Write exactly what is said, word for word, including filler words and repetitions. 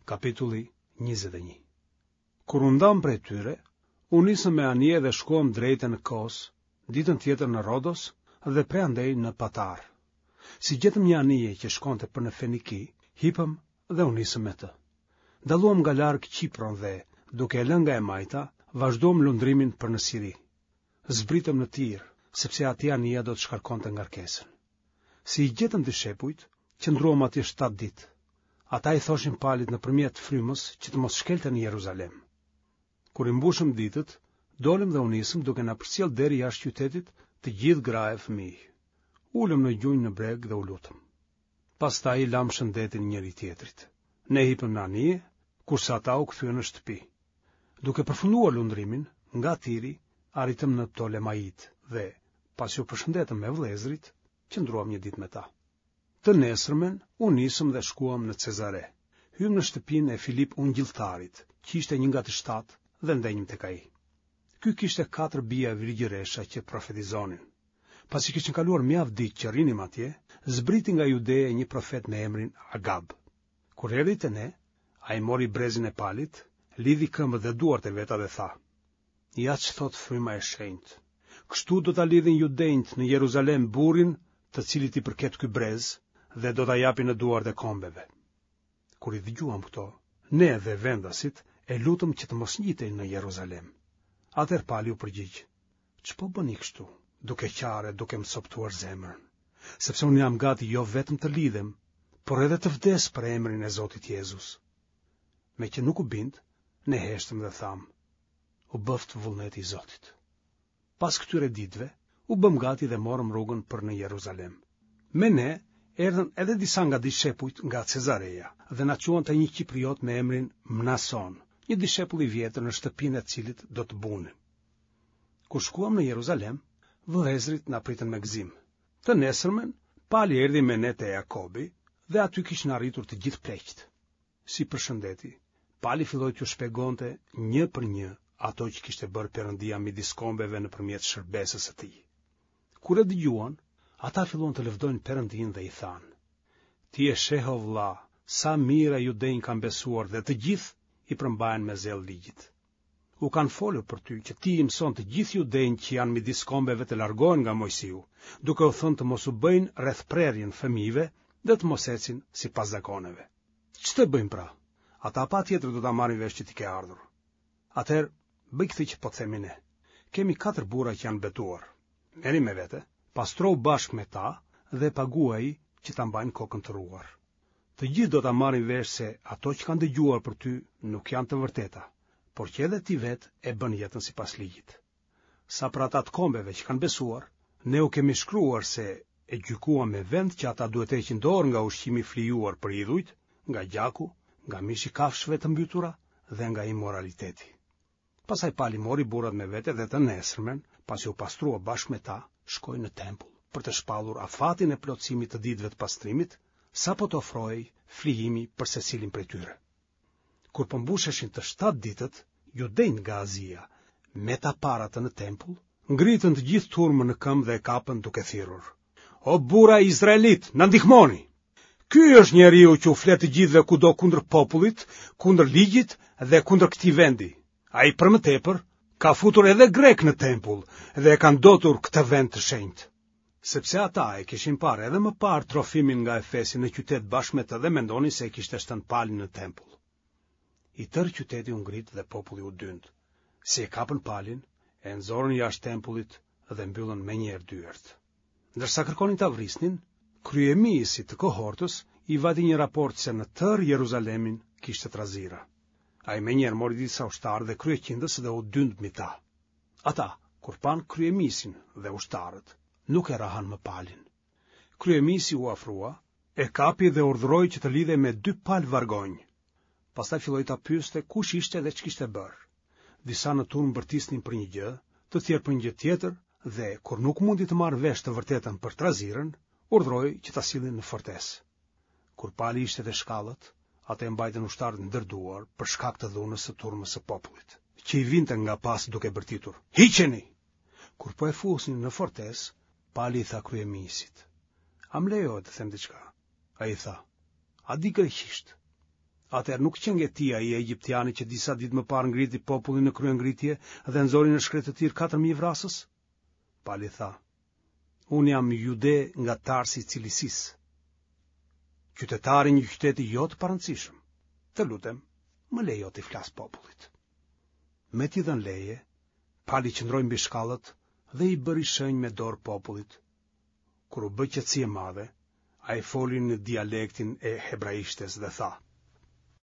Kapitulli njëzet e një. Kur u ndam prej tyre, u nisëm me anije dhe shkuam drejte në Kos, ditën tjetër në Rodos dhe prej andej në Patar. Si gjetëm një anije që shkonte për në Feniki, hipëm dhe u nisëm me të. Dalluam nga larg Qipron dhe, duke e lënë nga e majta, vazhduam lundrimin për në Siri. Zbritëm në Tir, sepse atje anija do të shkarkonte ngarkesën. Si i gjetëm dishepujt, qëndruam atje shtatë ditë. Ata i thoshin Palit nëpërmjet frymës që të mos shkelte në Jeruzalem. Kur i mbushëm ditët, dolëm dhe u nisëm duke na përcjell deri jashtë qytetit të gjithë gra e fëmijë. Ulëm në gjunjë në breg dhe u lutëm. Pastaj i lam shëndetin njëri tjetrit. Ne hipëm në anije, kurse ata u kthyen në shtëpi. Duke përfunduar lundrimin, nga Tiri arritëm në Ptolemait dhe, pasi u përshëndetëm me vëllezrit, qëndruam një ditë me ta. Të nesërmen, u nisëm dhe shkuam në Cezare. Hym në shtëpinë e Filip Ungjilltarit, që ishte një nga të shtatë, dhe ndenjëm tek ai. Ky kishte katër bija virgjëresha që profetizonin. Pasi kishin kaluar mjaft ditë që rinim atje, zbriti nga Judeja një profet me emrin Agab. Kur erdhi te ne, ai mori brezin e Palit, lidhi këmbët dhe duart e veta dhe tha: "Ja ç'thot fryma e shenjtë. Kështu do ta lidhin judejt në Jeruzalem burrin, të cilit i përket ky brez, dhe do ta japin në duart e kombeve." Kur i dëgjuam këto, ne dhe vendasit e lutëm që të mos ngjitej në Jeruzalem. Atëherë Pali u përgjigj: "Ç'po bëni kështu, duke qare, duke më soptuar zemrën? Sepse unë jam gati jo vetëm të lidhem, por edhe të vdes për emrin e Zotit Jezus." Me që nuk u bind, ne heshtëm dhe tham: "U bëft vullneti i Zotit." Pas këtyre ditëve, u bëm gati dhe morëm rrugën për në Jeruzalem. Me ne erdhën edhe disa nga dishepujt nga Cezareja dhe na quante një kipriot me emrin Mnason, një dishepull i vjetër në shtëpinë e cilit do të bunim. Kur shkuam në Jeruzalem, vëllezrit na pritën me gëzim. Të nesërmen, Pali erdhi me ne te Jakobi dhe aty kishin arritur të gjithë pleqt. Si përshëndeti, Pali filloi t'ju shpjegonte një për një ato që kishte bërë Perëndia midis kombeve nëpërmjet shërbesës së tij. Kur e dëgjuan, ata filluan të lëvdojnë Perëndin dhe i thanë: "Ti e sheh o vëlla, sa mira judejnë kanë besuar dhe të gjithë i përmbahen me zell ligjit. U kanë folur për ty që ti i mëson të gjithë judejnë që janë midis kombeve të largohen nga Mojsiu, duke u thënë të mos u bëjnë rreth prerjen fëmijëve dhe të mos ecin sipas zakoneve. Ç'të bëjmë pra? Ata patjetër do ta marrin vesh që ti ke ardhur. Atëherë, bëj këtë që po të themi ne. Kemi katër burra që janë betuar. Merri me vete, pastrohu bashkë me ta dhe paguaj që ta mbajnë kokën të ruar. Të gjithë do ta marrin vesh se ato që kanë dëgjuar për ty nuk janë të vërteta, por që edhe ti vetë e bën jetën sipas ligjit. Sa për ata të kombeve që kanë besuar, ne u kemi shkruar se e gjykuam me vend që ata duhet heqin dorë nga ushqimi flijuar për idhujt, nga gjaku, nga mishi kafshëve të mbytura dhe nga imoraliteti." Pastaj Pali mori burrat me vete dhe të nesërmen, pasi u pastrua bashkë me ta, shkoi në tempull për të shpallur afatin e plotësimit të ditëve të pastrimit, sapo të ofrohej flijimi për secilin prej tyre. Kur po mbusheshin të shtatë ditët, judejt nga Azia, me ta paratë në tempull, ngritën të gjithë turmën në këmbë dhe e kapën duke thirrur: "O burra izraelit, na ndihmoni! Ky është njeriu që u flet të gjithëve kudo kundër popullit, kundër ligjit dhe kundër këtij vendi. Ai për më tepër ka futur edhe grek në tempull dhe e ka ndotur këtë vend të shenjtë." Sepse ata e kishin parë edhe më parë Trofimin nga Efesi në qytet bashkë me të dhe mendonin se e kishte shtënë Palin në tempull. I tërë qyteti u ngrit dhe populli u dynd. Si e kapën Palin, e nxorën jashtë tempullit dhe mbyllën menjëherë dyert. Ndërsa kërkonin ta vrisnin, kryemisi të kohortës i vati një raport se në tërë Jeruzalemin kishte trazira. Ai menjëherë mori disa ushtarë dhe kryeqindës dhe u dynd mbi ta. Ata, kur pan kryemisin dhe ushtarët, nuk e rahan më Palin. Kryemisi u afrua, e kapi dhe urdhëroi që të lidhej me dy palë vargonj. Pastaj filloi ta pyeste kush ishte dhe ç'kishte bërë. Disa në turm bërtisnin për një gjë, të tjerë për një gjë tjetër, dhe kur nuk mundi të marrë vesh të vërtetën për trazirën, urdhëroi që ta sillnin në fortesë. Kur Pali ishte te shkallët, ata e mbajtën ushtarët ndërduar për shkak të dhunës së turmës së popullit, që i vinte nga pas duke bërtitur: "Hiqeni!" Kur po e fusnin në fortesë, Pali i tha kryemisit: "A më lejohet të them diçka?" Ai tha: "A di greqisht?" Atëherë nuk qëngetia i egjiptiani që disa ditë më parë ngriti popullin në kryengritje dhe nxori në shkretë të tir katër mijë vrasës? Pali tha: Unë jam jude nga Tarsi i Cilisisë, qytetari i një qyteti jo të parëndësishëm. Të lutem, më lejo të flas popullit. Me t'i dhënë leje, Pali qëndroi mbi shkallët dhe i bëri shenjë me dorë popullit. Kur u bë qetësi e madhe, ai foli në dialektin e hebraishtes dhe tha: